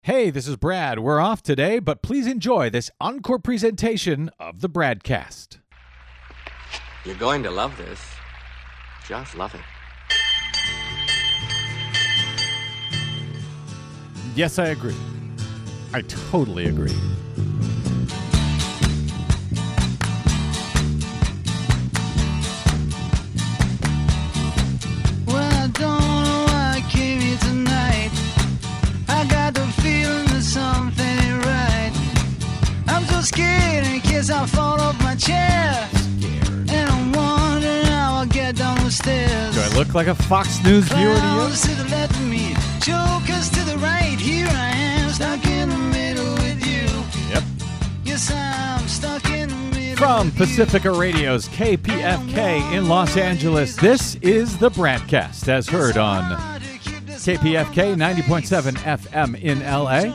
Hey, this is Brad. We're off today, but please enjoy this encore presentation of the Bradcast. You're going to love this. Just love it. Yes, I agree. I totally agree. Well, I don't know why I came here tonight. I got the feeling that something ain't right. I'm so scared in case I fall off my chair. And I'm wondering how I'll get down the stairs. Do I look like a Fox News viewer to Clowns to the left of me, jokers to the right. Here I am, stuck in the middle with you. you? Yep. Yes, I'm stuck in the middle. From with Pacifica Radio's KPFK in Los Angeles, this is the Bradcast, as heard on KPFK 90.7 FM in LA.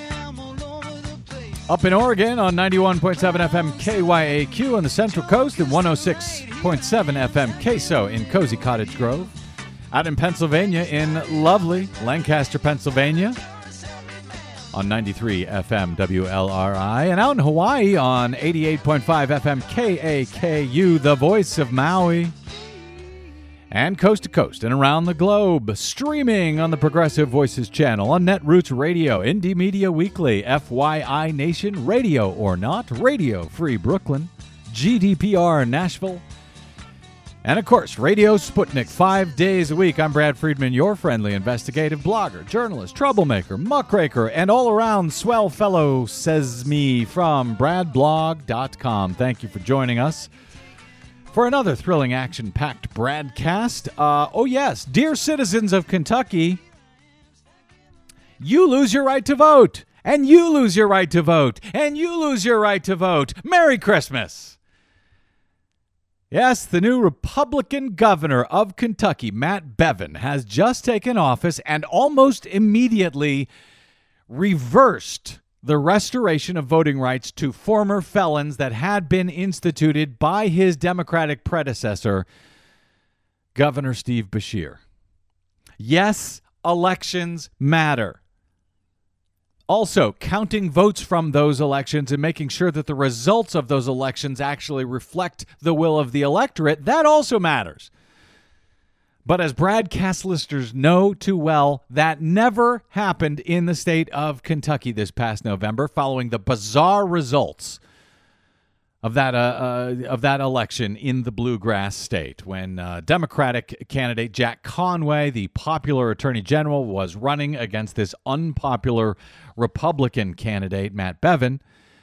Up in Oregon on 91.7 FM KYAQ on the Central Coast and 106.7 FM Queso in Cozy Cottage Grove. Out in Pennsylvania in lovely Lancaster, Pennsylvania on 93 FM WLRI. And out in Hawaii on 88.5 FM KAKU, the voice of Maui. And coast to coast and around the globe, streaming on the Progressive Voices channel, on Netroots Radio, Indie Media Weekly, FYI Nation, Radio or Not, Radio Free Brooklyn, GDPR Nashville, and of course, Radio Sputnik 5 days a week. I'm Brad Friedman, your friendly investigative blogger, journalist, troublemaker, muckraker, and all-around swell fellow, says me, from bradblog.com. Thank you for joining us for another thrilling, action-packed Bradcast. Oh yes, dear citizens of Kentucky, you lose your right to vote, and you lose your right to vote, and you lose your right to vote. Merry Christmas! Yes, the new Republican governor of Kentucky, Matt Bevin, has just taken office and almost immediately reversed the restoration of voting rights to former felons that had been instituted by his Democratic predecessor, Governor Steve Beshear. Yes, elections matter. Also, counting votes from those elections and making sure that the results of those elections actually reflect the will of the electorate, that also matters. But as Bradcast listeners know too well, that never happened in the state of Kentucky this past November, following the bizarre results of that election in the bluegrass state, when Democratic candidate Jack Conway, the popular attorney general, was running against this unpopular Republican candidate, Matt Bevin,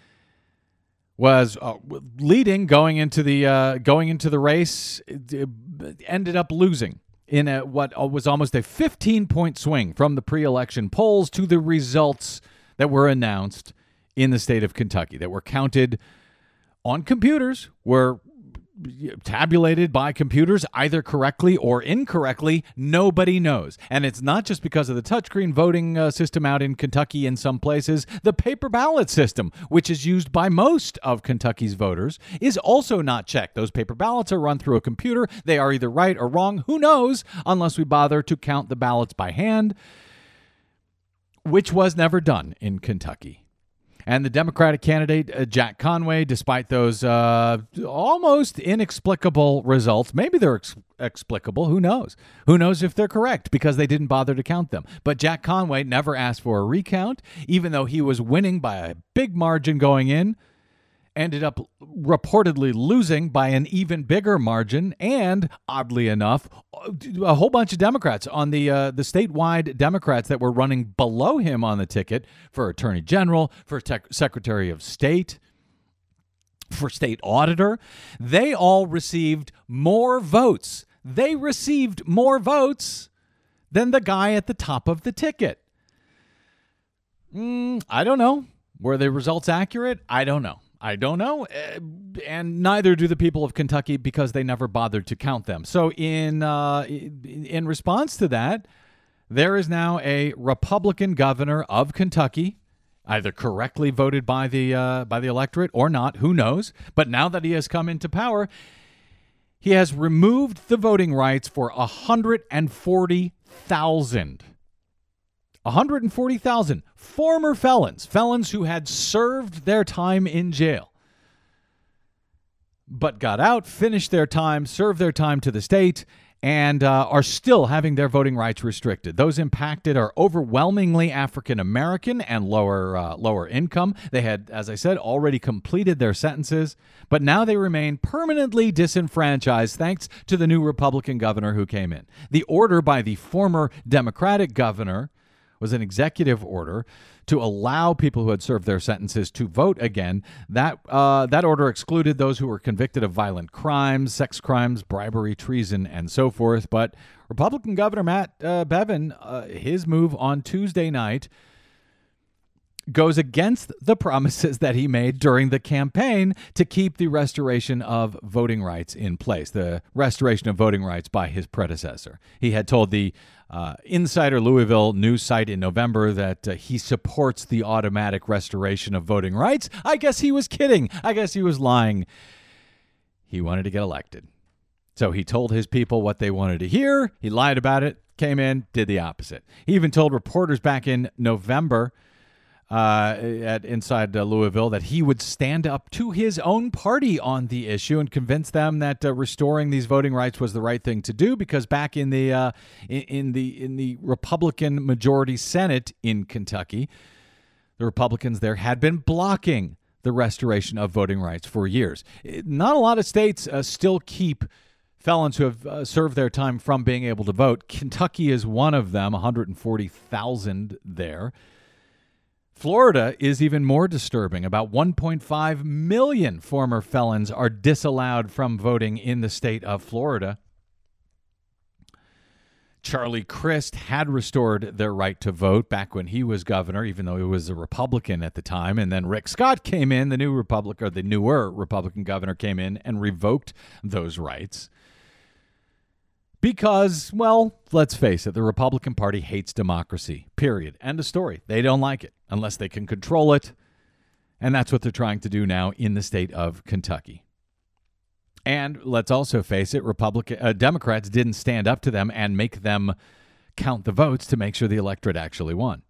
was leading going into the race, ended up losing in what was almost a 15-point swing from the pre-election polls to the results that were announced in the state of Kentucky, that were counted on computers, were tabulated by computers either correctly or incorrectly. Nobody knows. And it's not just because of the touchscreen voting system out in Kentucky in some places. The paper ballot system, which is used by most of Kentucky's voters, is also not checked. Those paper ballots are run through a computer. They are either right or wrong. Who knows? Unless we bother to count the ballots by hand, which was never done in Kentucky. And the Democratic candidate, Jack Conway, despite those almost inexplicable results, maybe they're explicable, who knows? Who knows if they're correct, because they didn't bother to count them. But Jack Conway never asked for a recount, even though he was winning by a big margin going in, ended up reportedly losing by an even bigger margin, and oddly enough, a whole bunch of Democrats on the statewide Democrats that were running below him on the ticket for Attorney General, for Secretary of State, for State Auditor, they all received more votes. They received more votes than the guy at the top of the ticket. I don't know. Were the results accurate? I don't know. And neither do the people of Kentucky, because they never bothered to count them. So in response to that, there is now a Republican governor of Kentucky, either correctly voted by the electorate or not, who knows? But now that he has come into power, he has removed the voting rights for 140,000 140,000 former felons who had served their time in jail, but got out, finished their time, served their time to the state, and are still having their voting rights restricted. Those impacted are overwhelmingly African American and lower income. They had, as I said, already completed their sentences, but now they remain permanently disenfranchised thanks to the new Republican governor who came in. The order by the former Democratic governor was an executive order to allow people who had served their sentences to vote again. That order excluded those who were convicted of violent crimes, sex crimes, bribery, treason, and so forth. But Republican Governor Matt Bevin, his move on Tuesday night goes against the promises that he made during the campaign to keep the restoration of voting rights in place, the restoration of voting rights by his predecessor. He had told the Insider Louisville news site in November that he supports the automatic restoration of voting rights. I guess he was kidding. I guess he was lying. He wanted to get elected. So he told his people what they wanted to hear. He lied about it, came in, did the opposite. He even told reporters back in November inside Louisville that he would stand up to his own party on the issue and convince them that restoring these voting rights was the right thing to do, because back in the Republican majority Senate in Kentucky, the Republicans there had been blocking the restoration of voting rights for years. Not a lot of states still keep felons who have served their time from being able to vote. Kentucky is one of them, 140,000 there. Florida is even more disturbing. About 1.5 million former felons are disallowed from voting in the state of Florida. Charlie Crist had restored their right to vote back when he was governor, even though he was a Republican at the time. And then Rick Scott came in, the newer Republican governor came in and revoked those rights. Because, well, let's face it, the Republican Party hates democracy, period. End of story. They don't like it unless they can control it. And that's what they're trying to do now in the state of Kentucky. And let's also face it, Democrats didn't stand up to them and make them count the votes to make sure the electorate actually won.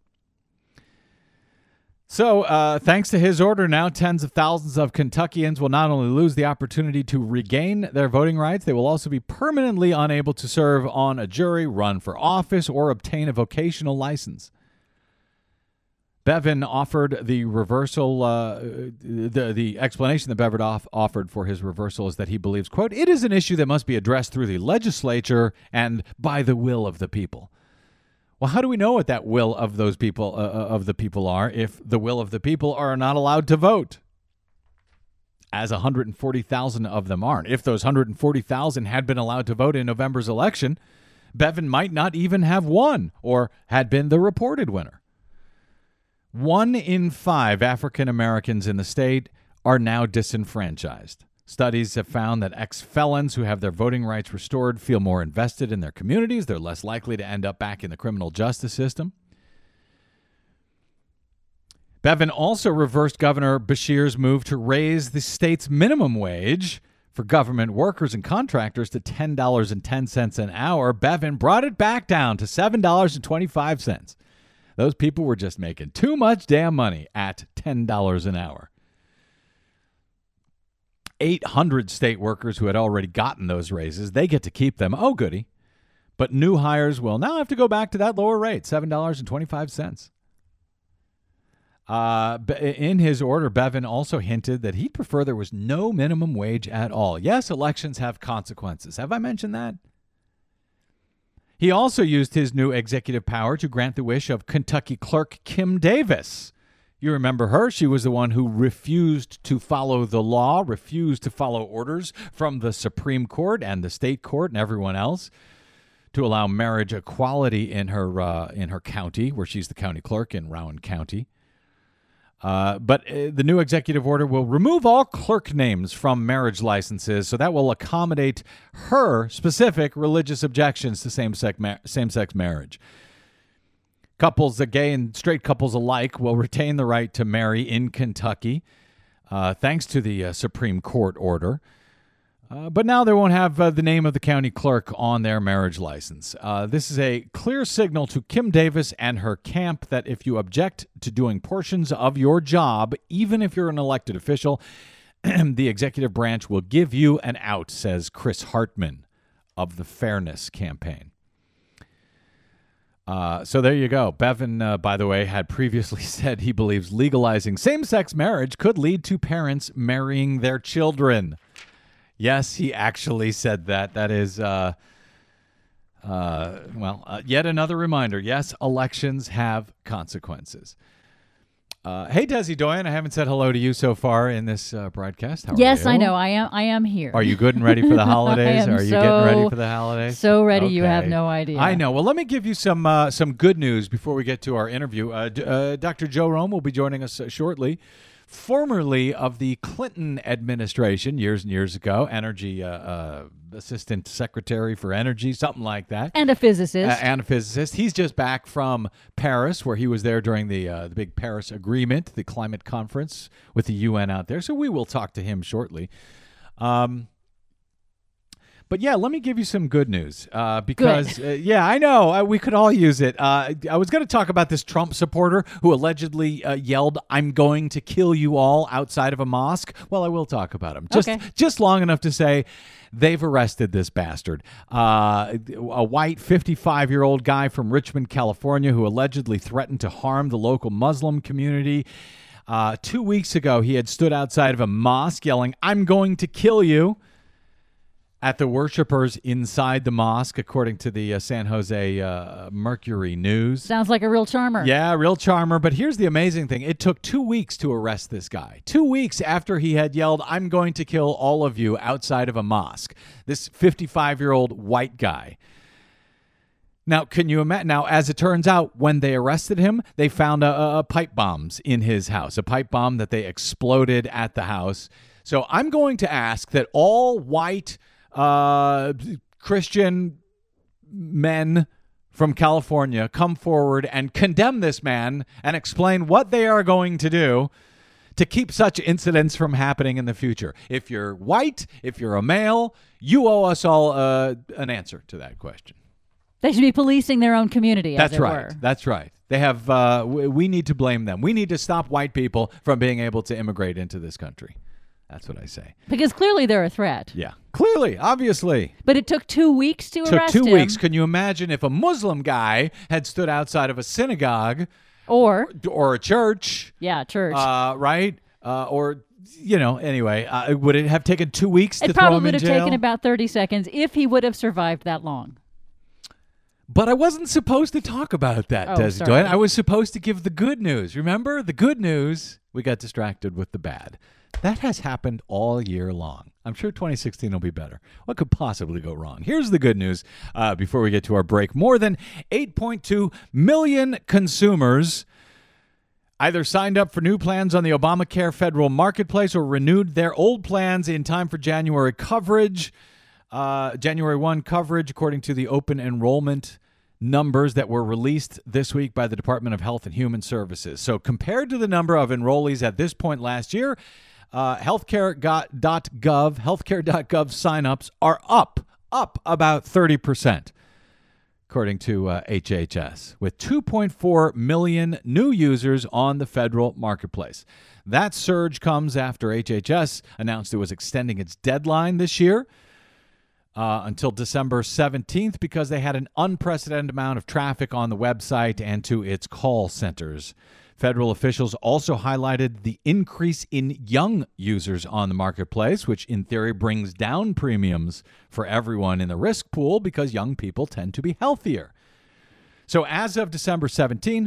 So, thanks to his order, now tens of thousands of Kentuckians will not only lose the opportunity to regain their voting rights, they will also be permanently unable to serve on a jury, run for office, or obtain a vocational license. Bevin offered the reversal, the explanation that Bevin offered for his reversal is that he believes, quote, "It is an issue that must be addressed through the legislature and by the will of the people." Well, how do we know what that will of those people, of the people are, if the will of the people are not allowed to vote? As 140,000 of them aren't. If those 140,000 had been allowed to vote in November's election, Bevin might not even have won or had been the reported winner. 1 in 5 African Americans in the state are now disenfranchised. Studies have found that ex-felons who have their voting rights restored feel more invested in their communities. They're less likely to end up back in the criminal justice system. Bevin also reversed Governor Beshear's move to raise the state's minimum wage for government workers and contractors to $10.10 an hour. Bevin brought it back down to $7.25. Those people were just making too much damn money at $10 an hour. 800 state workers who had already gotten those raises, they get to keep them. Oh, goody. But new hires will now have to go back to that lower rate, $7.25. In his order, Bevin also hinted that he'd prefer there was no minimum wage at all. Yes, elections have consequences. Have I mentioned that? He also used his new executive power to grant the wish of Kentucky clerk Kim Davis. You remember her. She was the one who refused to follow the law, refused to follow orders from the Supreme Court and the state court and everyone else to allow marriage equality in her county, where she's the county clerk in Rowan County. But the new executive order will remove all clerk names from marriage licenses, so that will accommodate her specific religious objections to same-sex marriage. Couples, gay and straight couples alike, will retain the right to marry in Kentucky, thanks to the Supreme Court order. But now they won't have the name of the county clerk on their marriage license. This is a clear signal to Kim Davis and her camp that if you object to doing portions of your job, even if you're an elected official, the executive branch will give you an out, says Chris Hartman of the Fairness Campaign. So there you go. Bevin, by the way, had previously said he believes legalizing same-sex marriage could lead to parents marrying their children. Yes, he actually said that. That is, yet another reminder. Yes, elections have consequences. Hey, Desi Doyen, I haven't said hello to you so far in this broadcast. How are Yes, you? I know. I am here. Are you good and ready for the holidays? I am Are you getting ready for the holidays? So ready, you Okay. have no idea. I know. Well, let me give you some good news before we get to our interview. Dr. Joe Rome will be joining us shortly. Formerly of the Clinton administration, years and years ago, energy assistant secretary for energy, something like that. And a physicist. And a physicist. He's just back from Paris, where he was there during the big Paris Agreement, the climate conference with the UN out there. So we will talk to him shortly. But yeah, let me give you some good news because, I know, we could all use it. I was going to talk about this Trump supporter who allegedly yelled, "I'm going to kill you all" outside of a mosque. Well, I will talk about him. Just long enough to say they've arrested this bastard. A white 55-year-old guy from Richmond, California, who allegedly threatened to harm the local Muslim community. 2 weeks ago, he had stood outside of a mosque yelling, "I'm going to kill you," at the worshipers inside the mosque, according to the San Jose Mercury News. Sounds like a real charmer. Yeah, real charmer. But here's the amazing thing. It took 2 weeks to arrest this guy. 2 weeks after he had yelled, "I'm going to kill all of you" outside of a mosque. This 55-year-old white guy. Now, can you imagine? Now, as it turns out, when they arrested him, they found a pipe bombs in his house, a pipe bomb that they exploded at the house. So I'm going to ask that all white Christian men from California come forward and condemn this man and explain what they are going to do to keep such incidents from happening in the future. If you're white, if you're a male, you owe us all an answer to that question. They should be policing their own community, That's as it right. were. That's right. They have. We need to blame them. We need to stop white people from being able to immigrate into this country. That's what I say. Because clearly they're a threat. Yeah. Clearly, obviously. But it took 2 weeks to arrest him. Took 2 weeks. Can you imagine if a Muslim guy had stood outside of a synagogue Or a church? Yeah, church. Right? Anyway, would it have taken 2 weeks to throw him in jail? It probably would have taken about 30 seconds if he would have survived that long. But I wasn't supposed to talk about that, Desi sorry. Doyen. I was supposed to give the good news. Remember? The good news, we got distracted with the bad. That has happened all year long. I'm sure 2016 will be better. What could possibly go wrong? Here's the good news before we get to our break. More than 8.2 million consumers either signed up for new plans on the Obamacare federal marketplace or renewed their old plans in time for January coverage. January 1 coverage, according to the open enrollment numbers that were released this week by the Department of Health and Human Services. So compared to the number of enrollees at this point last year, healthcare.gov signups are up about 30%, according to HHS, with 2.4 million new users on the federal marketplace. That surge comes after HHS announced it was extending its deadline this year until December 17th because they had an unprecedented amount of traffic on the website and to its call centers. Federal officials also highlighted the increase in young users on the marketplace, which in theory brings down premiums for everyone in the risk pool because young people tend to be healthier. So as of December 17,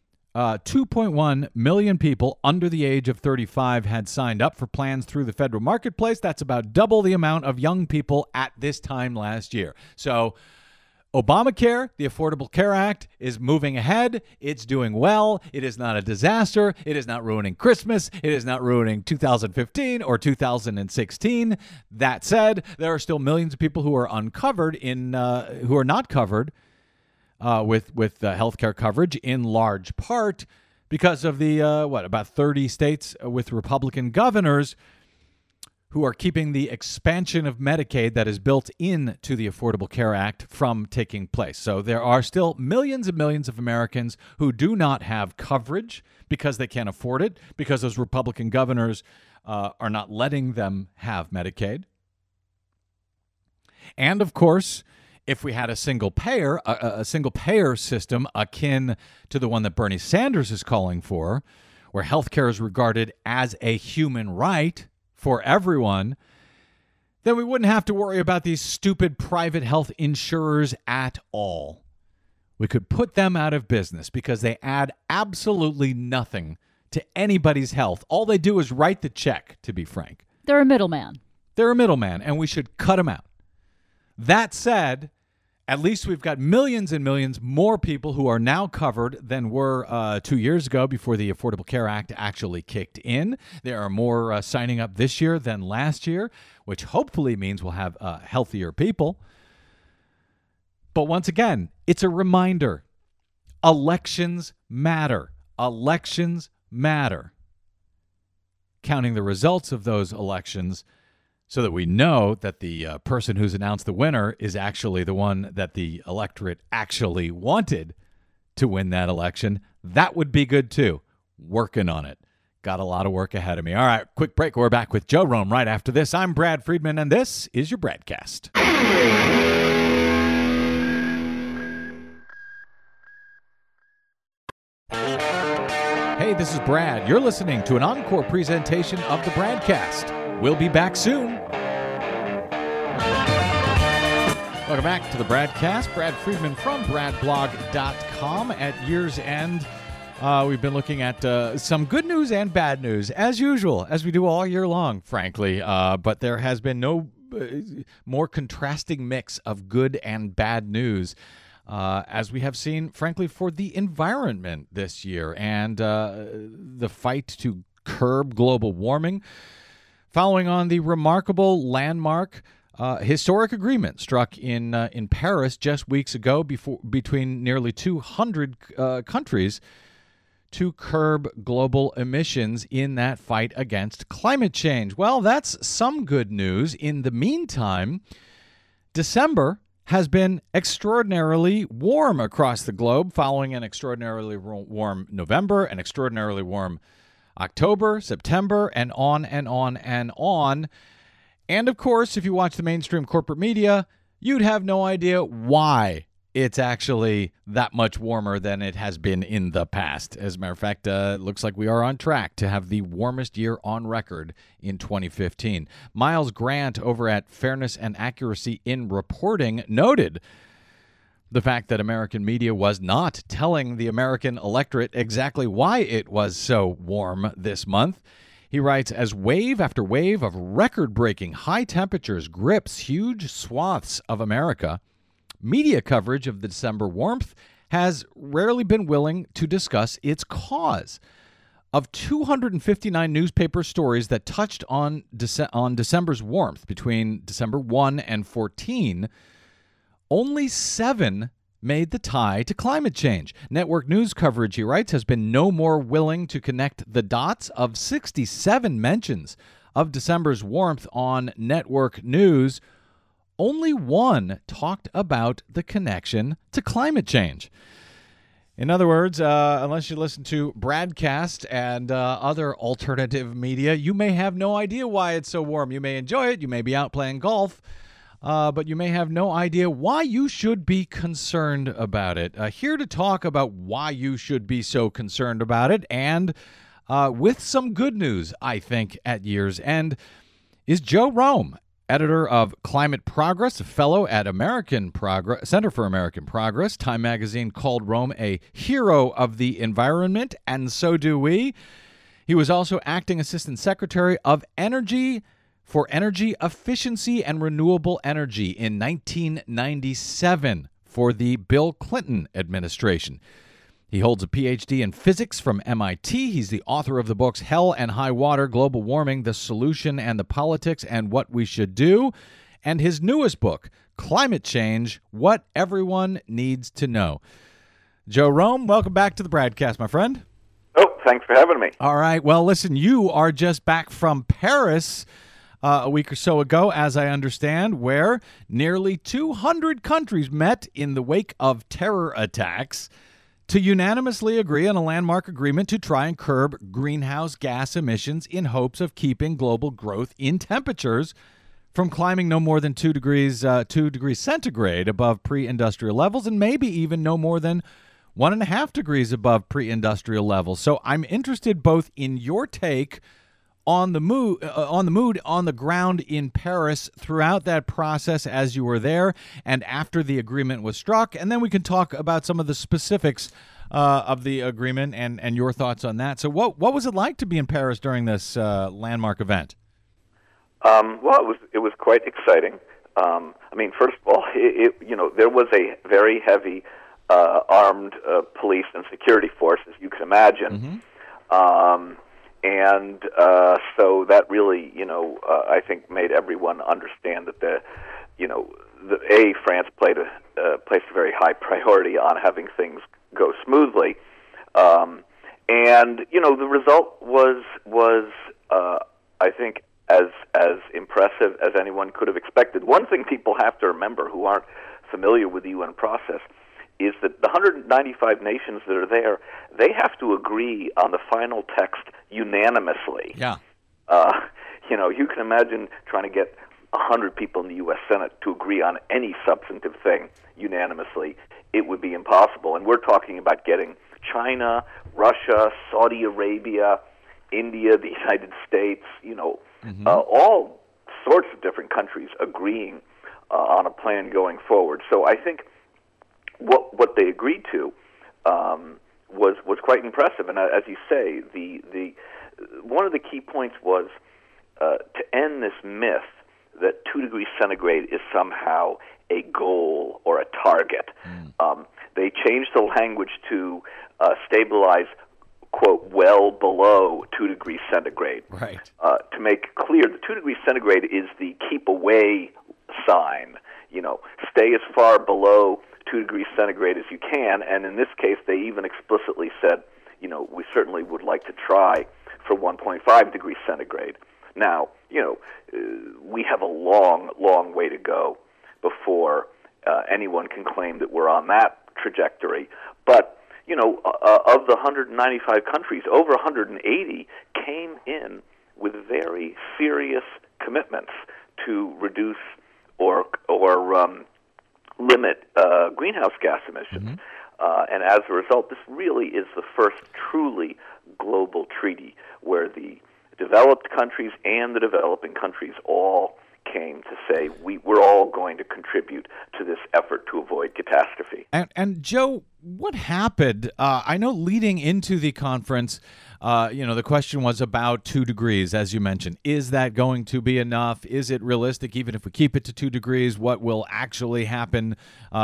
2.1 million people under the age of 35 had signed up for plans through the federal marketplace. That's about double the amount of young people at this time last year. So Obamacare, the Affordable Care Act, is moving ahead. It's doing well. It is not a disaster. It is not ruining Christmas. It is not ruining 2015 or 2016. That said, there are still millions of people who are uncovered who are not covered with healthcare coverage, in large part because of the about 30 states with Republican governors who are keeping the expansion of Medicaid that is built into the Affordable Care Act from taking place. So there are still millions and millions of Americans who do not have coverage because they can't afford it, because those Republican governors are not letting them have Medicaid. And of course, if we had a single payer system akin to the one that Bernie Sanders is calling for, where healthcare is regarded as a human right for everyone, then we wouldn't have to worry about these stupid private health insurers at all. We could put them out of business because they add absolutely nothing to anybody's health. All they do is write the check, to be frank. They're a middleman. They're a middleman, and we should cut them out. That said, at least we've got millions and millions more people who are now covered than were 2 years ago before the Affordable Care Act actually kicked in. There are more signing up this year than last year, which hopefully means we'll have healthier people. But once again, it's a reminder. Elections matter. Elections matter. Counting the results of those elections so that we know that the person who's announced the winner is actually the one that the electorate actually wanted to win that election, that would be good too. Working on it. Got a lot of work ahead of me. All right, quick break. We're back with Joe Rome right after this. I'm Brad Friedman, and this is your Bradcast. Hey, this is Brad. You're listening to an encore presentation of the Bradcast. We'll be back soon. Welcome back to the Bradcast. Brad Friedman from bradblog.com. At year's end, we've been looking at some good news and bad news, as usual, as we do all year long, frankly. But there has been no more contrasting mix of good and bad news as we have seen, frankly, for the environment this year and the fight to curb global warming, following on the remarkable landmark historic agreement struck in Paris just weeks ago between nearly 200 countries to curb global emissions in that fight against climate change. Well, that's some good news. In the meantime, December has been extraordinarily warm across the globe, following an extraordinarily warm November, an extraordinarily warm October, September, and on and on and on. And of course, if you watch the mainstream corporate media, you'd have no idea why it's actually that much warmer than it has been in the past. As a matter of fact, it looks like we are on track to have the warmest year on record in 2015. Miles Grant over at Fairness and Accuracy in Reporting noted the fact that American media was not telling the American electorate exactly why it was so warm this month. He writes, as wave after wave of record-breaking high temperatures grips huge swaths of America, media coverage of the December warmth has rarely been willing to discuss its cause. Of 259 newspaper stories that touched on December's warmth between December 1 and 14, only 7 made the tie to climate change. Network news coverage, he writes, has been no more willing to connect the dots. Of 67 mentions of December's warmth on network news, only 1 talked about the connection to climate change. In other words, unless you listen to Bradcast and other alternative media, you may have no idea why it's so warm. You may enjoy it. You may be out playing golf. But you may have no idea why you should be concerned about it. Here to talk about why you should be so concerned about it, and with some good news, I think, at year's end, is Joe Rome, editor of Climate Progress, a fellow at Center for American Progress. Time magazine called Rome a hero of the environment, and so do we. He was also acting assistant secretary of Energy for Energy Efficiency and Renewable Energy in 1997 for the Bill Clinton administration. He holds a PhD in physics from MIT. He's the author of the books Hell and High Water, Global Warming, The Solution and the Politics and What We Should Do, and his newest book, Climate Change, What Everyone Needs to Know. Joe Rome, welcome back to the Bradcast, my friend. Oh, thanks for having me. All right. Well, listen, you are just back from Paris. a week or so ago, as I understand, where nearly 200 countries met in the wake of terror attacks to unanimously agree on a landmark agreement to try and curb greenhouse gas emissions in hopes of keeping global growth in temperatures from climbing no more than 2 degrees centigrade above pre-industrial levels, and maybe even no more than 1.5 degrees above pre-industrial levels. So I'm interested both in your take on the mood on the ground in Paris throughout that process as you were there and after the agreement was struck, and then we can talk about some of the specifics of the agreement and your thoughts on that. So what was it like to be in Paris during this landmark event? Well, it was quite exciting. I mean, first of all, there was a very heavy armed police and security force, as you can imagine. Mm-hmm. So that really, I think made everyone understand that France placed a very high priority on having things go smoothly, and the result was I think as impressive as anyone could have expected. One thing people have to remember who aren't familiar with the UN process is that the 195 nations that are there, they have to agree on the final text unanimously. Yeah. You can imagine trying to get 100 people in the U.S. Senate to agree on any substantive thing unanimously. It would be impossible. And we're talking about getting China, Russia, Saudi Arabia, India, the United States, mm-hmm. All sorts of different countries agreeing on a plan going forward. So I think what they agreed to was quite impressive. And as you say, the one of the key points was to end this myth that 2 degrees centigrade is somehow a goal or a target. They changed the language to stabilize, quote, well below 2 degrees centigrade. Right. To make clear, the 2 degrees centigrade is the keep away sign. Stay as far below 2 degrees centigrade as you can, and in this case, they even explicitly said, we certainly would like to try for 1.5 degrees centigrade. Now, we have a long, long way to go before anyone can claim that we're on that trajectory. But, of the 195 countries, over 180 came in with very serious commitments to reduce or limit greenhouse gas emissions. Mm-hmm. And as a result, this really is the first truly global treaty where the developed countries and the developing countries all came to say we're all going to contribute to this effort to avoid catastrophe. And Joe, what happened? I know leading into the conference, the question was about 2 degrees, as you mentioned. Is that going to be enough? Is it realistic, even if we keep it to 2 degrees? What will actually happen,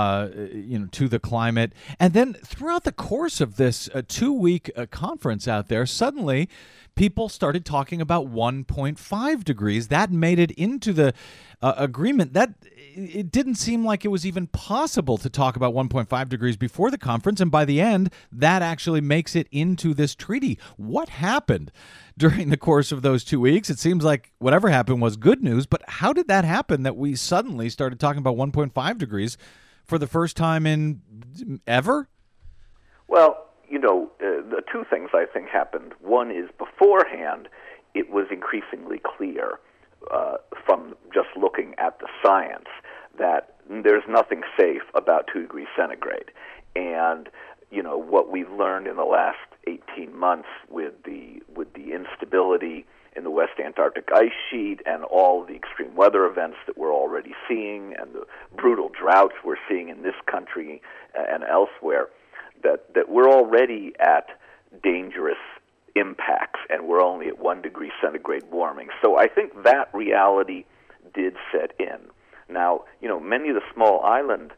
to the climate? And then throughout the course of this 2-week conference out there, suddenly people started talking about 1.5 degrees. That made it into the agreement. That it didn't seem like it was even possible to talk about 1.5 degrees before the conference, and by the end, that actually makes it into this treaty. What happened during the course of those 2 weeks? It seems like whatever happened was good news, but how did that happen that we suddenly started talking about 1.5 degrees for the first time in ever? Well, the two things I think happened. One is beforehand, it was increasingly clear from just looking at the science that there's nothing safe about 2 degrees centigrade. And, what we've learned in the last 18 months with the instability in the West Antarctic ice sheet and all the extreme weather events that we're already seeing and the brutal droughts we're seeing in this country and elsewhere, that we're already at dangerous impacts, and we're only at 1 degree centigrade warming. So I think that reality did set in. Now, many of the small island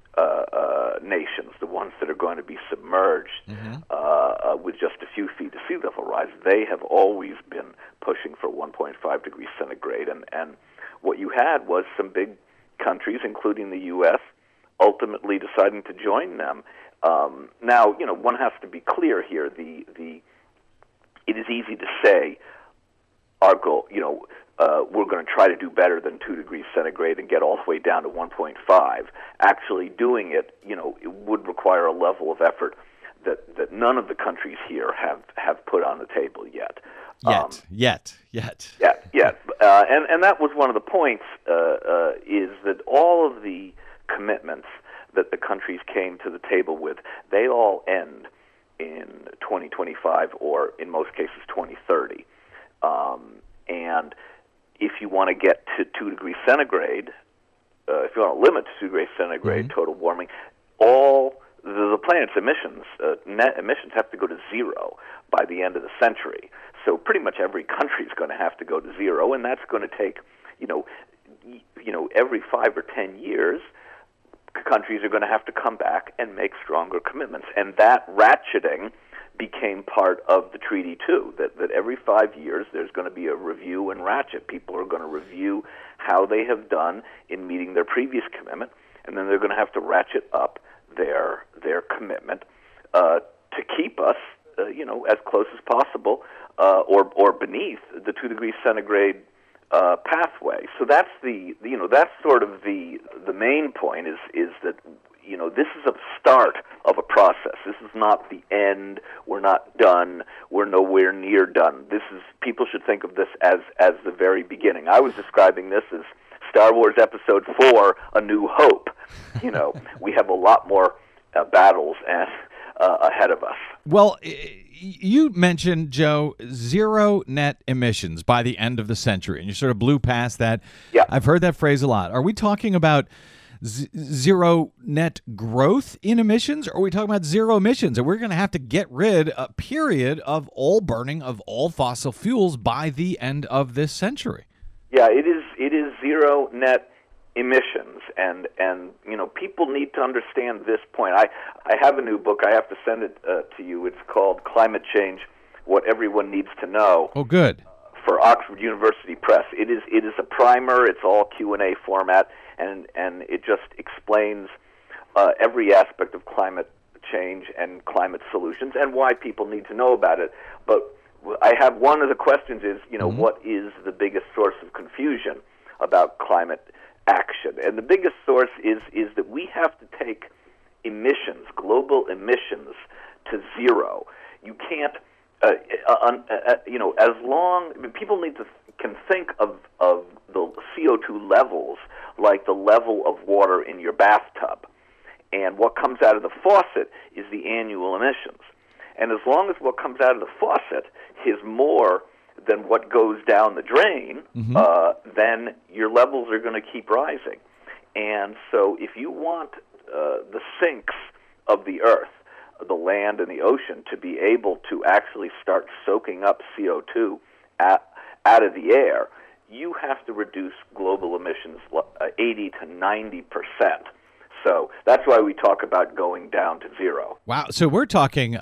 nations, the ones that are going to be submerged with just a few feet of sea level rise, they have always been pushing for 1.5 degrees centigrade. And what you had was some big countries, including the U.S., ultimately deciding to join them. Now, one has to be clear here. It is easy to say our goal, we're going to try to do better than 2 degrees centigrade and get all the way down to 1.5. Actually doing it, it would require a level of effort that none of the countries here have put on the table yet. Yet. Yeah. And that was one of the points, is that all of the commitments that the countries came to the table with, they all end in 2025 or, in most cases, 2030. And if you want to get to 2 degrees centigrade, if you want to limit to 2 degrees centigrade total warming, all the planet's emissions, net emissions, have to go to zero by the end of the century. So pretty much every country is going to have to go to zero, and that's going to take, every 5 or 10 years, countries are going to have to come back and make stronger commitments. And that ratcheting became part of the treaty too, that every 5 years there's going to be a review and ratchet. People are going to review how they have done in meeting their previous commitment, and then they're going to have to ratchet up their commitment to keep us, as close as possible, or beneath the 2 degrees centigrade pathway. So that's that's sort of the main point is that this is a start of a process. This is not the end. We're not done. We're nowhere near done. People should think of this as the very beginning. I was describing this as Star Wars Episode 4, A New Hope. We have a lot more battles ahead of us. Well, you mentioned, Joe, zero net emissions by the end of the century, and you sort of blew past that. Yeah. I've heard that phrase a lot. Are we talking about zero net growth in emissions, or are we talking about zero emissions? And we're going to have to get rid, period, of all burning of all fossil fuels by the end of this century. Yeah, it is zero net emissions, and people need to understand this point. I have a new book. I have to send it to you. It's called Climate Change: What Everyone Needs to Know. Oh, good. For Oxford University Press. It is a primer. It's all Q&A format, and it just explains every aspect of climate change and climate solutions and why people need to know about it. But I have one of the questions is, what is the biggest source of confusion about climate action? And the biggest source is that we have to take emissions, global emissions, to zero. You can't, as long people can think of the CO2 levels like the level of water in your bathtub, and what comes out of the faucet is the annual emissions. And as long as what comes out of the faucet is more than what goes down the drain, then your levels are going to keep rising. And so if you want the sinks of the earth, the land and the ocean, to be able to actually start soaking up CO2 out of the air, you have to reduce global emissions 80 to 90%. So that's why we talk about going down to zero. Wow. So we're talking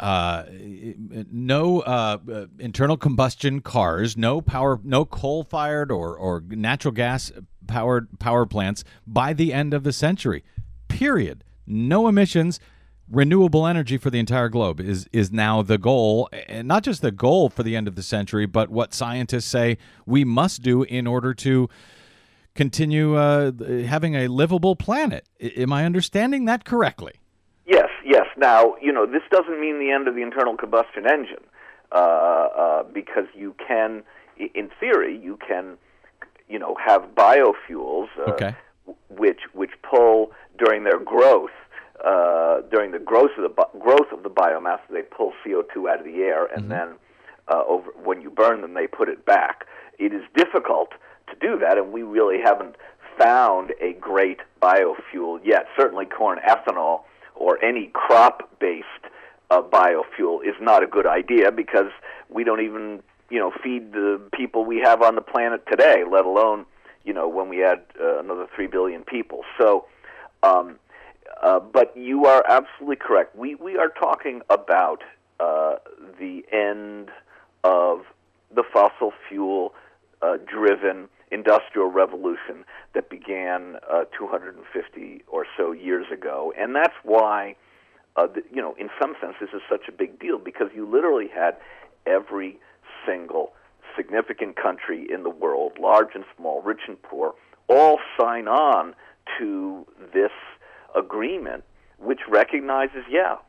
no internal combustion cars, no coal-fired or natural gas-powered power plants by the end of the century, period. No emissions. Renewable energy for the entire globe is now the goal, and not just the goal for the end of the century, but what scientists say we must do in order to continue having a livable planet. Am I understanding that correctly? Yes. Now, this doesn't mean the end of the internal combustion engine, because you can, in theory, have biofuels, which pull during their growth. During the growth of the biomass, they pull CO2 out of the air, and then when you burn them, they put it back. It is difficult to do that, and we really haven't found a great biofuel yet. Certainly corn ethanol or any crop-based biofuel is not a good idea, because we don't even feed the people we have on the planet today, let alone when we add another 3 billion people. So but you are absolutely correct. We are talking about the end of the fossil fuel driven industrial revolution that began 250 or so years ago. And that's why, in some sense, this is such a big deal, because you literally had every single significant country in the world, large and small, rich and poor, all sign on to this agreement, which recognizes,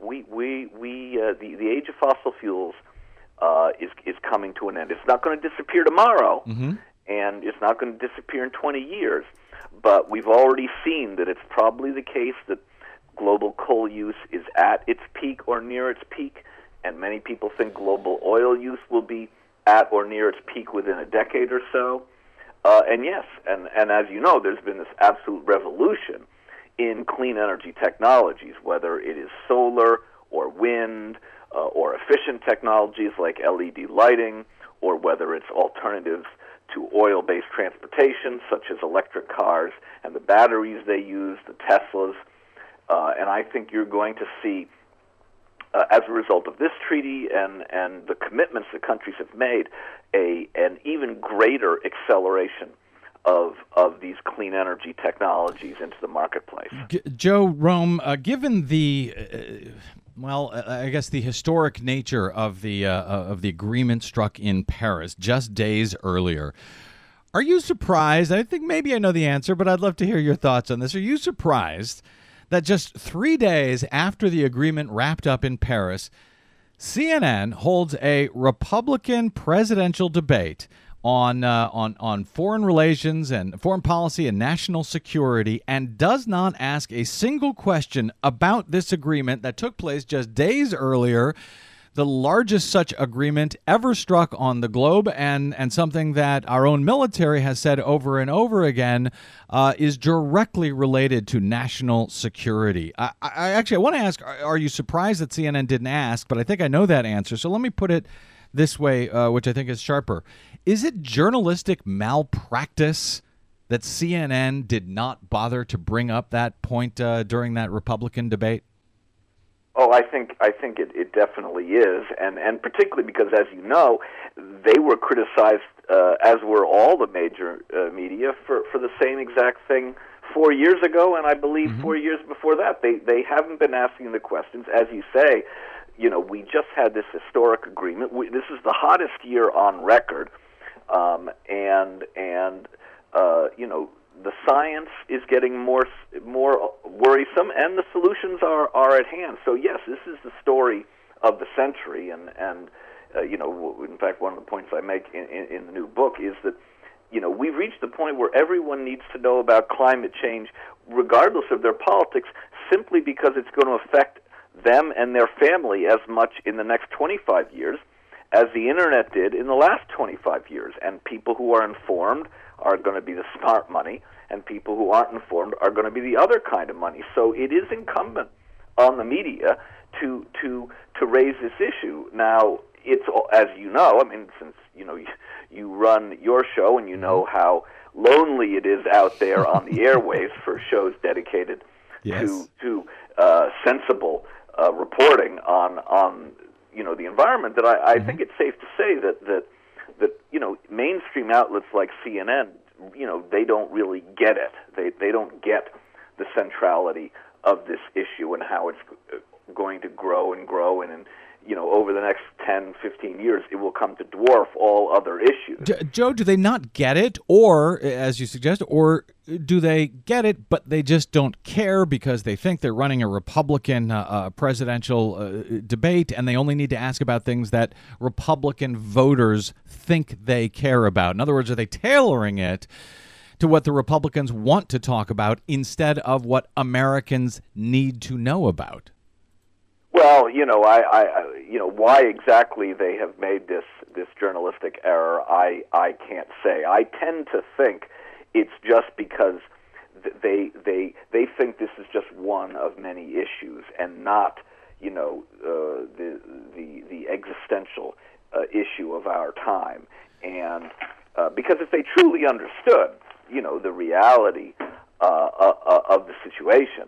the age of fossil fuels is coming to an end. It's not going to disappear tomorrow, and it's not going to disappear in 20 years. But we've already seen that it's probably the case that global coal use is at its peak or near its peak, and many people think global oil use will be at or near its peak within a decade or so. And as you know, there's been this absolute revolution in clean energy technologies, whether it is solar or wind or efficient technologies like LED lighting, or whether it's alternatives to oil-based transportation, such as electric cars and the batteries they use, the Teslas. And I think you're going to see, as a result of this treaty and the commitments the countries have made, an even greater acceleration of these clean energy technologies into the marketplace. Joe Romm, given the I guess the historic nature of the agreement struck in Paris just days earlier, are you surprised? I think maybe I know the answer, but I'd love to hear your thoughts on this. Are you surprised that just 3 days after the agreement wrapped up in Paris, CNN holds a Republican presidential debate on foreign relations and foreign policy and national security, and does not ask a single question about this agreement that took place just days earlier, the largest such agreement ever struck on the globe, and something that our own military has said over and over again is directly related to national security. I want to ask, are you surprised that CNN didn't ask? But I think I know that answer, so let me put it this way, which I think is sharper. Is it journalistic malpractice that CNN did not bother to bring up that point during that Republican debate? Oh, I think it definitely is, and particularly because, as you know, they were criticized, as were all the major media, for the same exact thing 4 years ago, and I believe 4 years before that. They haven't been asking the questions, as you say. You know, we just had this historic agreement. This is the hottest year on record, and you know, the science is getting more worrisome, and the solutions are at hand. So yes, this is the story of the century, and you know, in fact, one of the points I make in the new book is that, you know, we've reached the point where everyone needs to know about climate change, regardless of their politics, simply because it's going to affect them and their family as much in the next 25 years as the internet did in the last 25 years. And people who are informed are going to be the smart money, and people who aren't informed are going to be the other kind of money. So it is incumbent on the media to raise this issue. Now, it's, as you know, I mean, since you run your show and you know how lonely it is out there on the airwaves for shows dedicated to sensible reporting on you know, the environment, that I think it's safe to say that you know, mainstream outlets like CNN, you know, they don't really get it. They don't get the centrality of this issue and how it's going to grow, and you know, over the next 10, 15 years, it will come to dwarf all other issues. Joe, do they not get it, or, as you suggest, or do they get it, but they just don't care because they think they're running a Republican presidential debate, and they only need to ask about things that Republican voters think they care about? In other words, are they tailoring it to what the Republicans want to talk about instead of what Americans need to know about? Well, you know, I you know, why exactly they have made this journalistic error, I can't say. I tend to think it's just because they think this is just one of many issues, and not, you know, the existential issue of our time. And because if they truly understood, you know, the reality of the situation,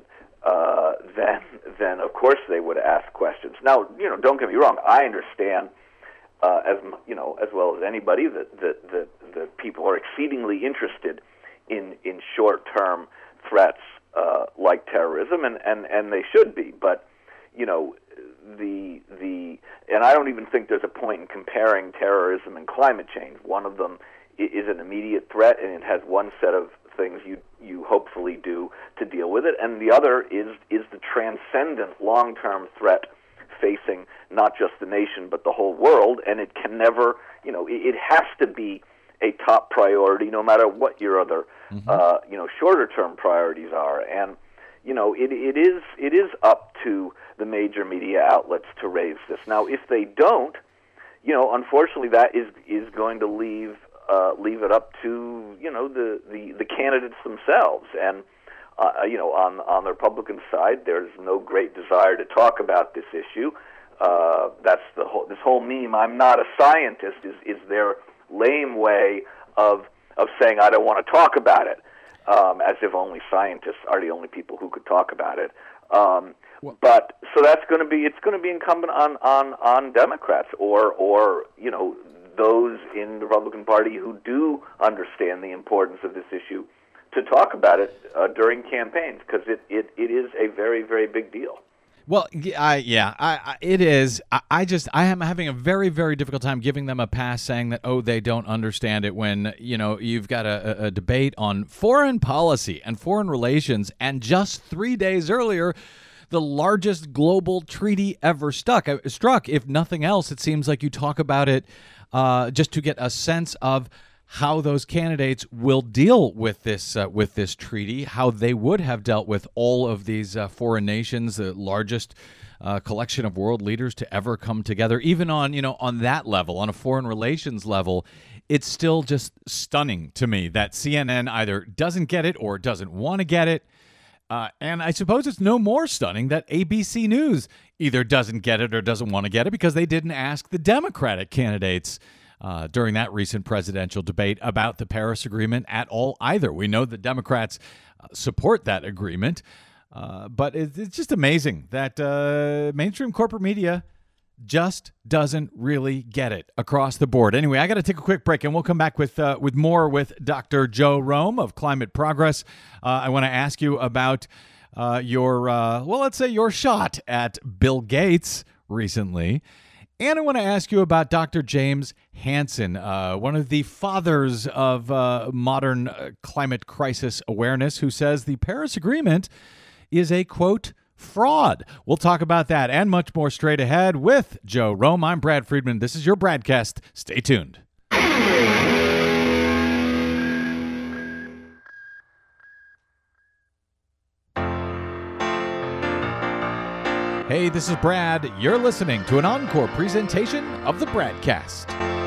then of course they would ask questions. Now, you know, don't get me wrong. I understand, as you know, as well as anybody, that people are exceedingly interested in short-term threats like terrorism, and they should be. But, you know, and I don't even think there's a point in comparing terrorism and climate change. One of them is an immediate threat, and it has one set of things you hopefully do to deal with it, and the other is the transcendent long-term threat facing not just the nation but the whole world, and it can never, it has to be a top priority no matter what your other, shorter-term priorities are, and it is up to the major media outlets to raise this. Now, if they don't, unfortunately, that is going to leave it up to the candidates themselves. And on the Republican side, there's no great desire to talk about this issue. That's this whole meme. I'm not a scientist is their lame way of saying I don't want to talk about it. As if only scientists are the only people who could talk about it. But so it's going to be incumbent on Democrats or those in the Republican Party who do understand the importance of this issue to talk about it during campaigns, because it is a very, very big deal. Well, it is. I am having a very, very difficult time giving them a pass, saying that, they don't understand it, when, you've got a debate on foreign policy and foreign relations, and just 3 days earlier, the largest global treaty ever struck. If nothing else, it seems like you talk about it just to get a sense of how those candidates will deal with this treaty, how they would have dealt with all of these foreign nations, the largest collection of world leaders to ever come together. Even on that level, on a foreign relations level, it's still just stunning to me that CNN either doesn't get it or doesn't want to get it. And I suppose it's no more stunning that ABC News either doesn't get it or doesn't want to get it, because they didn't ask the Democratic candidates during that recent presidential debate about the Paris Agreement at all either. We know the Democrats support that agreement, but it's just amazing that mainstream corporate media just doesn't really get it across the board. Anyway, I got to take a quick break, and we'll come back with more with Dr. Joe Rome of Climate Progress. I want to ask you about your shot at Bill Gates recently. And I want to ask you about Dr. James Hansen, one of the fathers of modern climate crisis awareness, who says the Paris Agreement is a, quote, fraud. We'll talk about that and much more straight ahead with Joe Rome. I'm Brad Friedman. This is your Bradcast. Stay tuned. Hey, this is Brad. You're listening to an encore presentation of the Bradcast.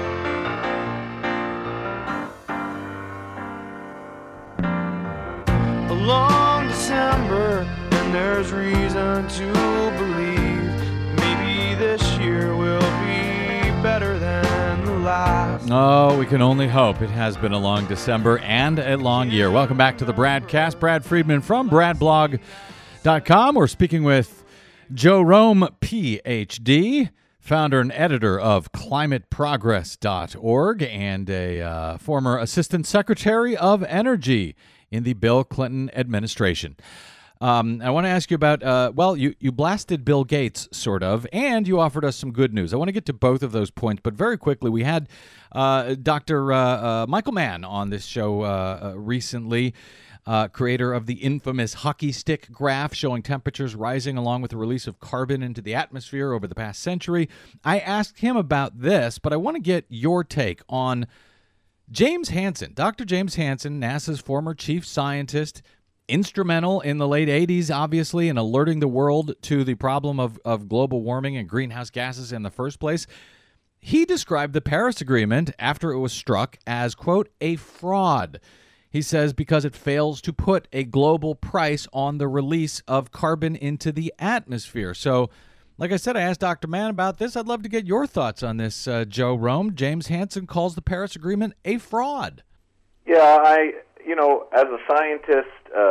A long December, and there's reason to believe maybe this year will be better than the last. Oh, we can only hope. It has been a long December and a long year. Welcome back to the Bradcast. Brad Friedman from bradblog.com. We're speaking with Joe Rome, Ph.D., founder and editor of climateprogress.org and a former assistant secretary of energy in the Bill Clinton administration. I want to ask you about, you blasted Bill Gates, sort of, and you offered us some good news. I want to get to both of those points, but very quickly, we had Dr. Michael Mann on this show recently, creator of the infamous hockey stick graph showing temperatures rising along with the release of carbon into the atmosphere over the past century. I asked him about this, but I want to get your take on James Hansen. Dr. James Hansen, NASA's former chief scientist, instrumental in the late 80s, obviously, in alerting the world to the problem of global warming and greenhouse gases in the first place. He described the Paris Agreement after it was struck as, quote, a fraud. He says because it fails to put a global price on the release of carbon into the atmosphere. So, like I said, I asked Dr. Mann about this. I'd love to get your thoughts on this, Joe Rome. James Hansen calls the Paris Agreement a fraud. Yeah, as a scientist,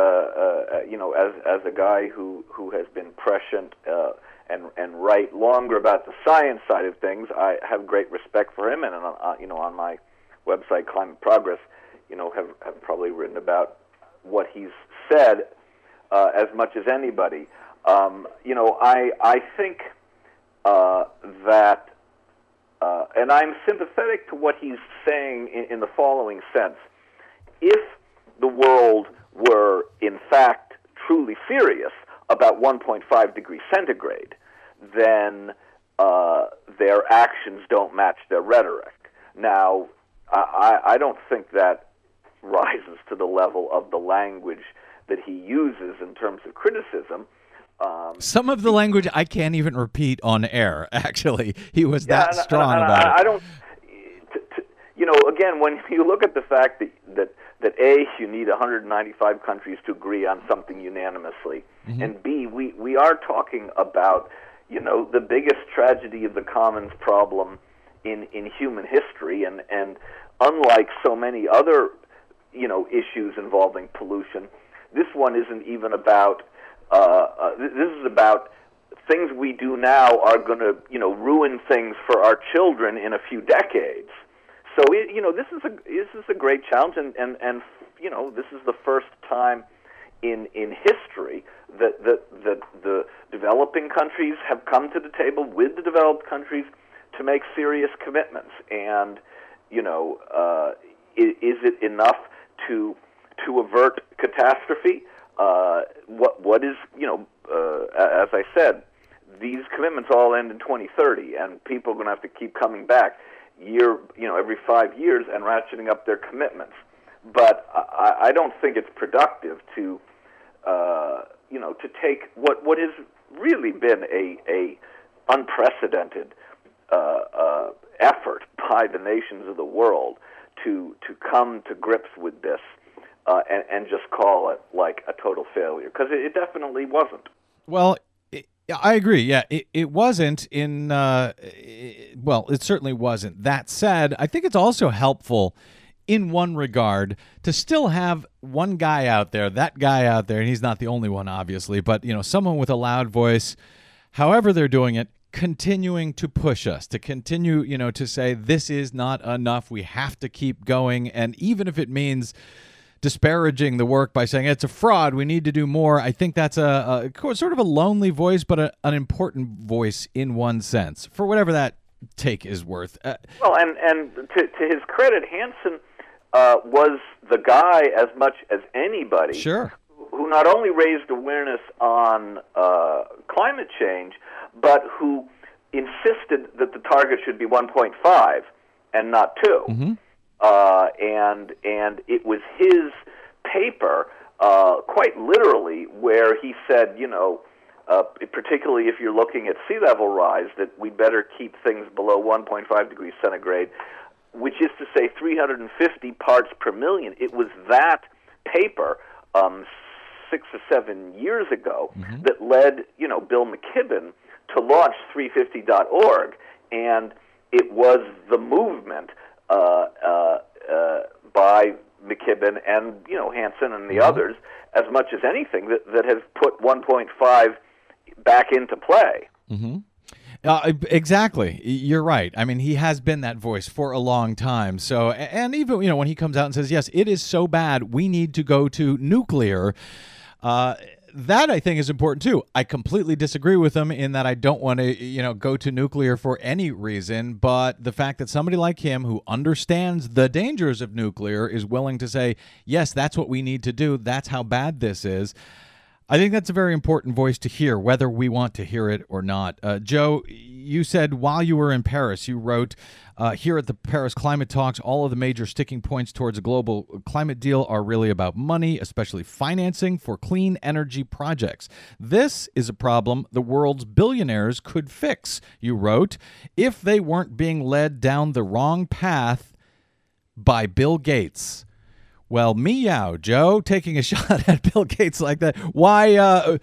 as a guy who has been prescient and write longer about the science side of things, I have great respect for him. And on my website, Climate Progress, have probably written about what he's said as much as anybody. I think that, and I'm sympathetic to what he's saying in the following sense. If the world were, in fact, truly serious about 1.5 degrees centigrade, then their actions don't match their rhetoric. Now, I don't think that rises to the level of the language that he uses in terms of criticism. Some of the language I can't even repeat on air, actually. He was that strong about it. I don't, again, when you look at the fact that A, you need 195 countries to agree on something unanimously, and B, we are talking about, the biggest tragedy of the commons problem in human history, and unlike so many other, issues involving pollution, this one isn't even about, this is about things we do now are going to, ruin things for our children in a few decades. So, this is a great challenge, and this is the first time in history that the developing countries have come to the table with the developed countries to make serious commitments. And, is it enough to avert catastrophe? What is, as I said, these commitments all end in 2030, and people are going to have to keep coming back every 5 years and ratcheting up their commitments. But I don't think it's productive to take what has really been a unprecedented effort by the nations of the world to come to grips with this and just call it like a total failure, because it definitely wasn't. Well, I agree. Yeah, it wasn't in, it certainly wasn't. That said, I think it's also helpful in one regard to still have one guy out there, and he's not the only one, obviously, but, someone with a loud voice, however they're doing it, continuing to push us, to continue, to say this is not enough, we have to keep going, and even if it means disparaging the work by saying it's a fraud, we need to do more. I think that's a sort of a lonely voice, but an important voice in one sense, for whatever that take is worth. Well, and to his credit, Hansen was the guy, as much as anybody, sure, who not only raised awareness on climate change, but who insisted that the target should be 1.5 and not 2. Mm-hmm. And it was his paper, quite literally, where he said, particularly if you're looking at sea level rise, that we'd better keep things below 1.5 degrees centigrade, which is to say 350 parts per million. It was that paper 6 or 7 years ago that led, Bill McKibben to launch 350.org, and it was the movement by McKibben and Hansen and the others, as much as anything, that has put 1.5 back into play. Mm-hmm. Exactly. You're right. I mean, he has been that voice for a long time. So, and even when he comes out and says, yes, it is so bad, we need to go to nuclear. That I think is important too. I completely disagree with him in that I don't want to, go to nuclear for any reason. But the fact that somebody like him who understands the dangers of nuclear is willing to say, yes, that's what we need to do. That's how bad this is. I think that's a very important voice to hear, whether we want to hear it or not. Joe, you said while you were in Paris, you wrote, here at the Paris Climate Talks, all of the major sticking points towards a global climate deal are really about money, especially financing for clean energy projects. This is a problem the world's billionaires could fix, you wrote, if they weren't being led down the wrong path by Bill Gates. Well, meow, Joe, taking a shot at Bill Gates like that. Why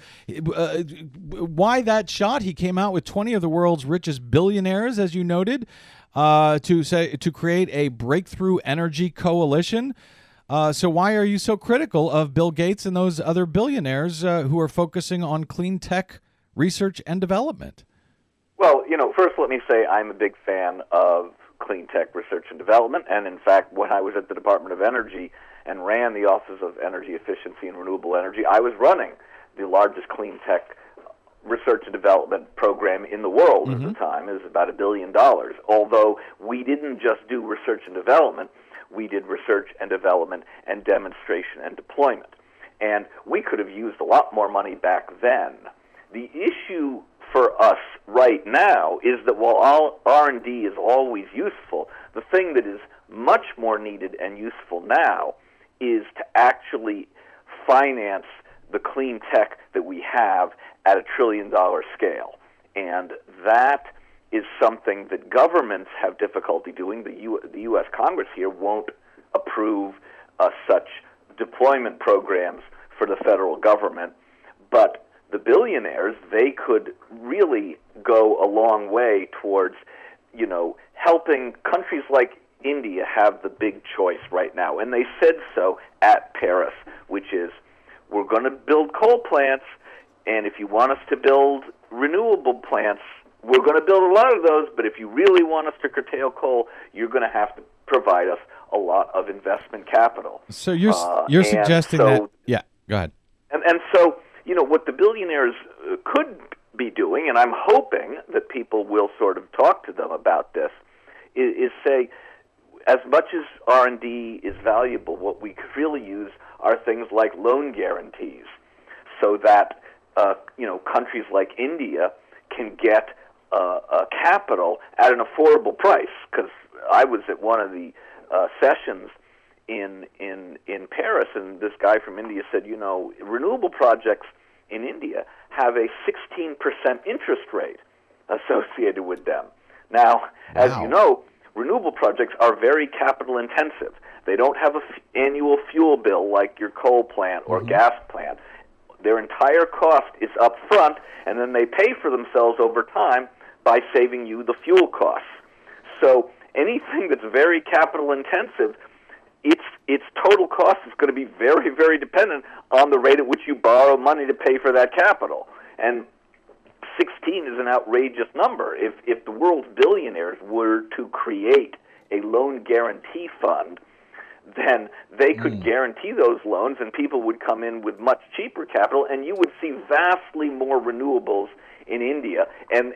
that shot? He came out with 20 of the world's richest billionaires, as you noted, to create a breakthrough energy coalition. So why are you so critical of Bill Gates and those other billionaires who are focusing on clean tech research and development? Well, first let me say I'm a big fan of clean tech research and development, and in fact, when I was at the Department of Energy and ran the Office of Energy Efficiency and Renewable Energy, I was running the largest clean tech research and development program in the world at the time. It was about $1 billion, although we didn't just do research and development. We did research and development and demonstration and deployment. And we could have used a lot more money back then. The issue for us right now is that while all R&D is always useful, the thing that is much more needed and useful now is to actually finance the clean tech that we have at $1 trillion scale. And that is something that governments have difficulty doing. The U.S. Congress here won't approve such deployment programs for the federal government, but the billionaires, they could really go a long way towards, helping countries like India have the big choice right now. And they said so at Paris, which is, we're going to build coal plants, and if you want us to build renewable plants, we're going to build a lot of those, but if you really want us to curtail coal, you're going to have to provide us a lot of investment capital. So you're suggesting that... Yeah, go ahead. And so, what the billionaires could be doing, and I'm hoping that people will sort of talk to them about this, is say, as much as R&D is valuable, what we could really use are things like loan guarantees, so that countries like India can get capital at an affordable price. Because I was at one of the sessions in Paris, and this guy from India said, renewable projects in India have a 16% interest rate associated with them. Now, as you know, renewable projects are very capital intensive. They don't have an annual fuel bill like your coal plant or gas plant. Their entire cost is up front, and then they pay for themselves over time by saving you the fuel costs. So anything that's very capital intensive, its total cost is going to be very, very dependent on the rate at which you borrow money to pay for that capital. And 16 is an outrageous number. If the world's billionaires were to create a loan guarantee fund, then they could guarantee those loans, and people would come in with much cheaper capital, and you would see vastly more renewables in India, and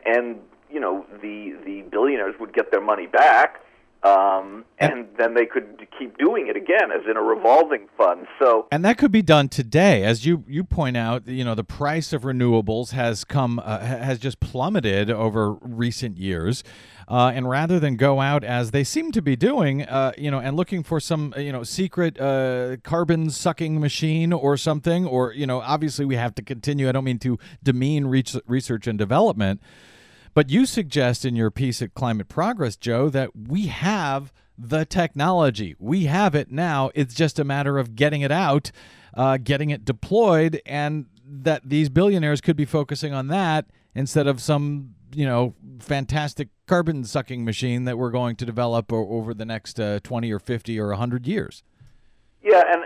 the billionaires would get their money back, and then they could keep doing it again as in a revolving fund. So, and that could be done today, as you point out. The price of renewables has just plummeted over recent years, and rather than go out as they seem to be doing, and looking for some secret carbon sucking machine or something, or obviously we have to continue. I don't mean to demean research and development. But you suggest in your piece at Climate Progress, Joe, that we have the technology. We have it now. It's just a matter of getting it out, getting it deployed, and that these billionaires could be focusing on that instead of some, fantastic carbon-sucking machine that we're going to develop over the next 20 or 50 or 100 years. Yeah, and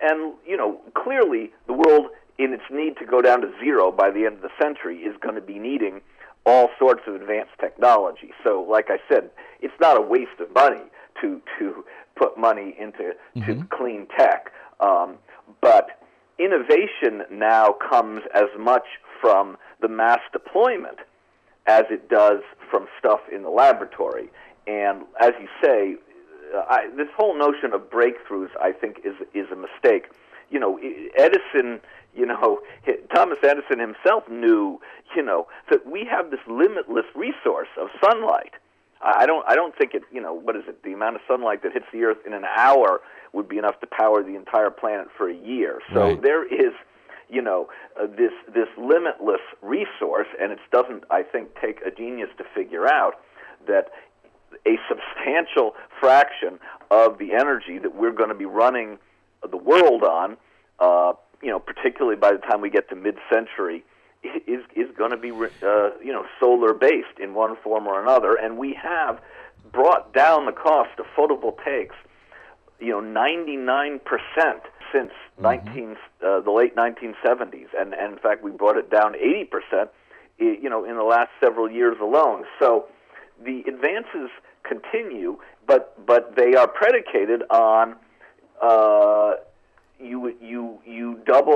clearly the world, in its need to go down to zero by the end of the century, is going to be needing all sorts of advanced technology. So, like I said, it's not a waste of money to put money into clean tech. But innovation now comes as much from the mass deployment as it does from stuff in the laboratory. And as you say, this whole notion of breakthroughs, I think, is a mistake. Edison, Thomas Edison himself knew, that we have this limitless resource of sunlight. I don't think the amount of sunlight that hits the Earth in an hour would be enough to power the entire planet for a year. So right. There is, this limitless resource, and it doesn't, I think, take a genius to figure out that a substantial fraction of the energy that we're going to be running the world on, particularly by the time we get to mid-century, is going to be, solar-based in one form or another. And we have brought down the cost of photovoltaics, 99% since the late 1970s. And in fact, we brought it down 80%, in the last several years alone. So the advances continue, but they are predicated on you double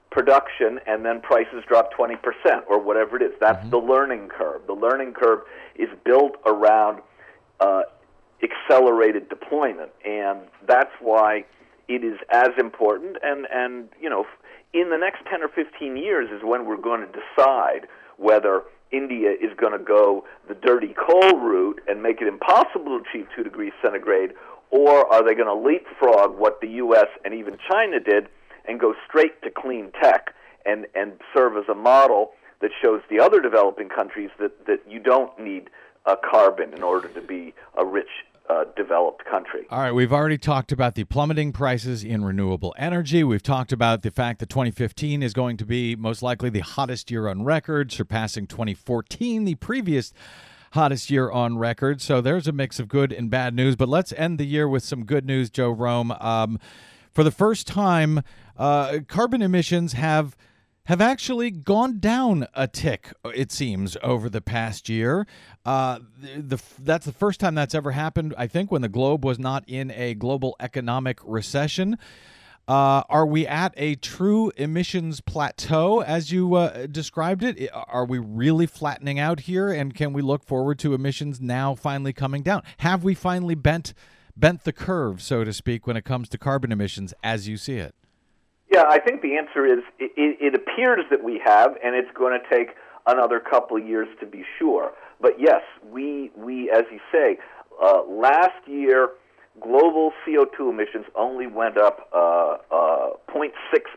production, and then prices drop 20% or whatever it is. That's the learning curve. The learning curve is built around accelerated deployment, and that's why it is as important. And you know, in the next 10 or 15 years is when we're going to decide whether India is going to go the dirty coal route and make it impossible to achieve 2 degrees centigrade, or are they going to leapfrog what the U.S. and even China did and go straight to clean tech and serve as a model that shows the other developing countries that you don't need carbon in order to be a rich, developed country. All right, we've already talked about the plummeting prices in renewable energy. We've talked about the fact that 2015 is going to be most likely the hottest year on record, surpassing 2014, the previous hottest year on record. So there's a mix of good and bad news. But let's end the year with some good news, Joe Rome. For the first time, carbon emissions have actually gone down a tick, it seems, over the past year. That's the first time that's ever happened, I think, when the globe was not in a global economic recession. Are we at a true emissions plateau, as you described it? Are we really flattening out here, and can we look forward to emissions now finally coming down? Have we finally bent the curve, so to speak, when it comes to carbon emissions, as you see it? Yeah, I think the answer is it appears that we have, and it's going to take another couple of years to be sure. But yes, we as you say, last year global CO2 emissions only went up 0.6%,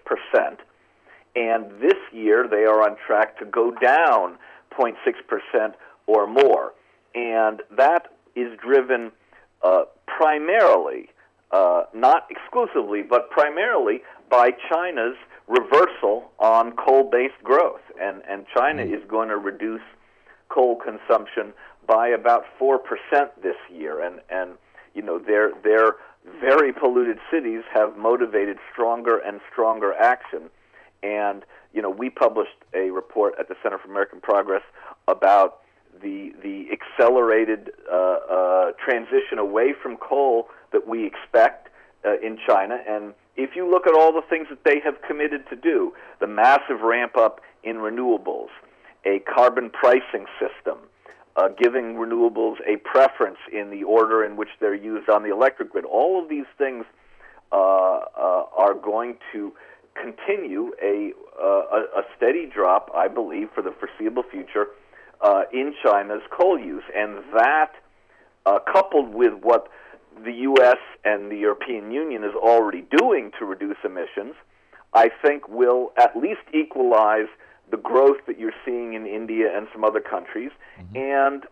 and this year they are on track to go down 0.6% or more. And that is driven primarily, not exclusively, but primarily by China's reversal on coal-based growth. And China is going to reduce coal consumption by about 4% this year. And you know, their very polluted cities have motivated stronger and stronger action. And, you know, we published a report at the Center for American Progress about the accelerated transition away from coal that we expect in China. And if you look at all the things that they have committed to do, the massive ramp up in renewables, a carbon pricing system, giving renewables a preference in the order in which they're used on the electric grid, all of these things are going to continue a steady drop, I believe, for the foreseeable future in China's coal use. And that, coupled with what the U.S. and the European Union is already doing to reduce emissions, I think will at least equalize the growth that you're seeing in India and some other countries. And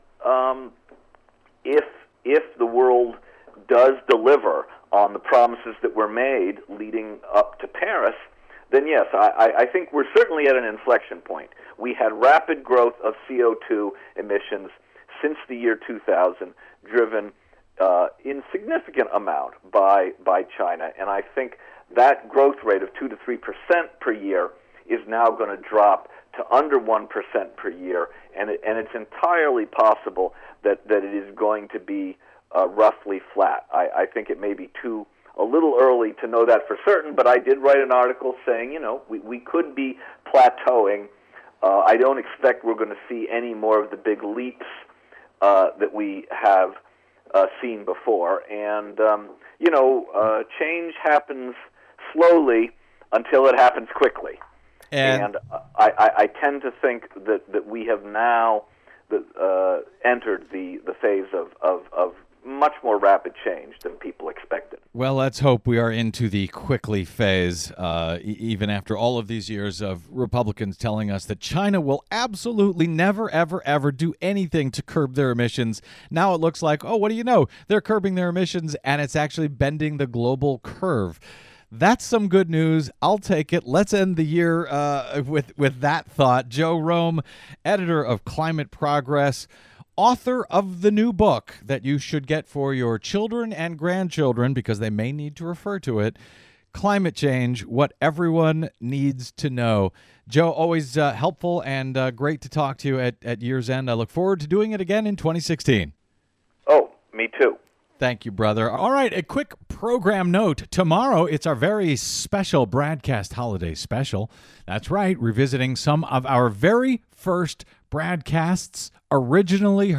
if the world does deliver on the promises that were made leading up to Paris, then yes, I think we're certainly at an inflection point. We had rapid growth of CO2 emissions since the year 2000, driven in significant amount by China. And I think that growth rate of 2 to 3% per year is now going to drop to under 1% per year, and it's entirely possible that it is going to be roughly flat. I think it may be a little early to know that for certain, but I did write an article saying, you know, we could be plateauing. I don't expect we're going to see any more of the big leaps that we have seen before. And, you know, change happens slowly until it happens quickly. And I tend to think that we have now entered the phase of much more rapid change than people expected. Well, let's hope we are into the quickly phase, even after all of these years of Republicans telling us that China will absolutely never, ever, ever do anything to curb their emissions. Now it looks like, oh, what do you know? They're curbing their emissions, and it's actually bending the global curve. That's some good news. I'll take it. Let's end the year with that thought. Joe Rome, editor of Climate Progress, author of the new book that you should get for your children and grandchildren because they may need to refer to it, Climate Change, What Everyone Needs to Know. Joe, always helpful and great to talk to you at year's end. I look forward to doing it again in 2016. Oh, me too. Thank you, brother. All right, a quick program note. Tomorrow, it's our very special Bradcast Holiday Special. That's right, revisiting some of our very first Bradcasts originally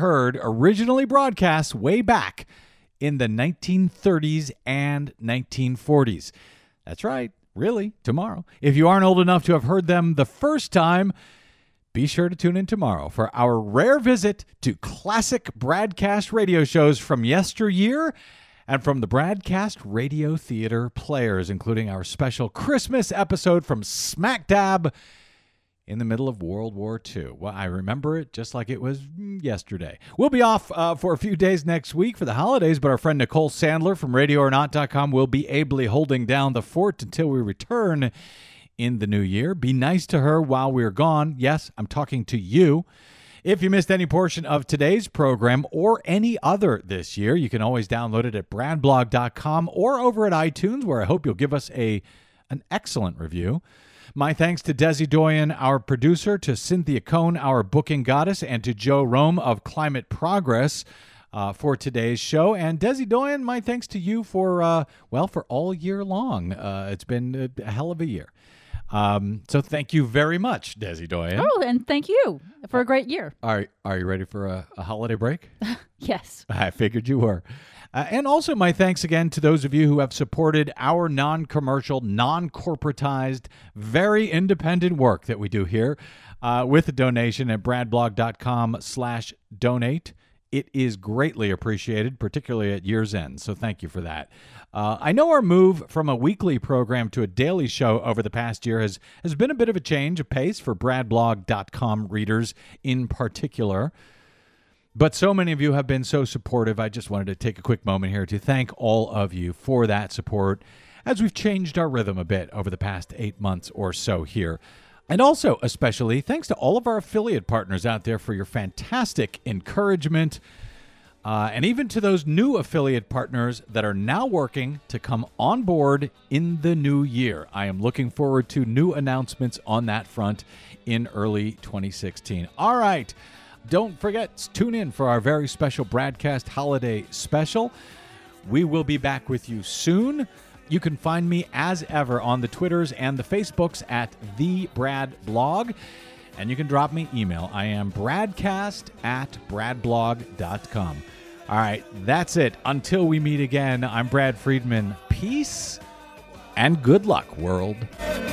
broadcast way back in the 1930s and 1940s. That's right, really, tomorrow. If you aren't old enough to have heard them the first time, be sure to tune in tomorrow for our rare visit to classic Bradcast radio shows from yesteryear and from the Bradcast Radio Theater players, including our special Christmas episode from smack dab in the middle of World War II. Well, I remember it just like it was yesterday. We'll be off for a few days next week for the holidays, but our friend Nicole Sandler from RadioOrNot.com will be ably holding down the fort until we return in the new year. Be nice to her while we're gone. Yes, I'm talking to you. If you missed any portion of today's program or any other this year, you can always download it at bradblog.com or over at iTunes, where I hope you'll give us an excellent review. My thanks to Desi Doyen, our producer, to Cynthia Cohn, our booking goddess, and to Joe Rome of Climate Progress for today's show. And Desi Doyen, my thanks to you for all year long. It's been a hell of a year. So thank you very much, Desi Doyen. Oh, and thank you for a great year. Are you ready for a holiday break? Yes. I figured you were. And also my thanks again to those of you who have supported our non-commercial, non-corporatized, very independent work that we do here with a donation at bradblog.com/donate. It is greatly appreciated, particularly at year's end, so thank you for that. I know our move from a weekly program to a daily show over the past year has been a bit of a change of pace for bradblog.com readers in particular. But so many of you have been so supportive. I just wanted to take a quick moment here to thank all of you for that support as we've changed our rhythm a bit over the past 8 months or so here. And also, especially, thanks to all of our affiliate partners out there for your fantastic encouragement, and even to those new affiliate partners that are now working to come on board in the new year. I am looking forward to new announcements on that front in early 2016. All right. Don't forget, tune in for our very special Bradcast Holiday Special. We will be back with you soon. You can find me, as ever, on the Twitters and the Facebooks at The Brad Blog. And you can drop me email. I am bradcast@bradblog.com. All right, that's it. Until we meet again, I'm Brad Friedman. Peace and good luck, world.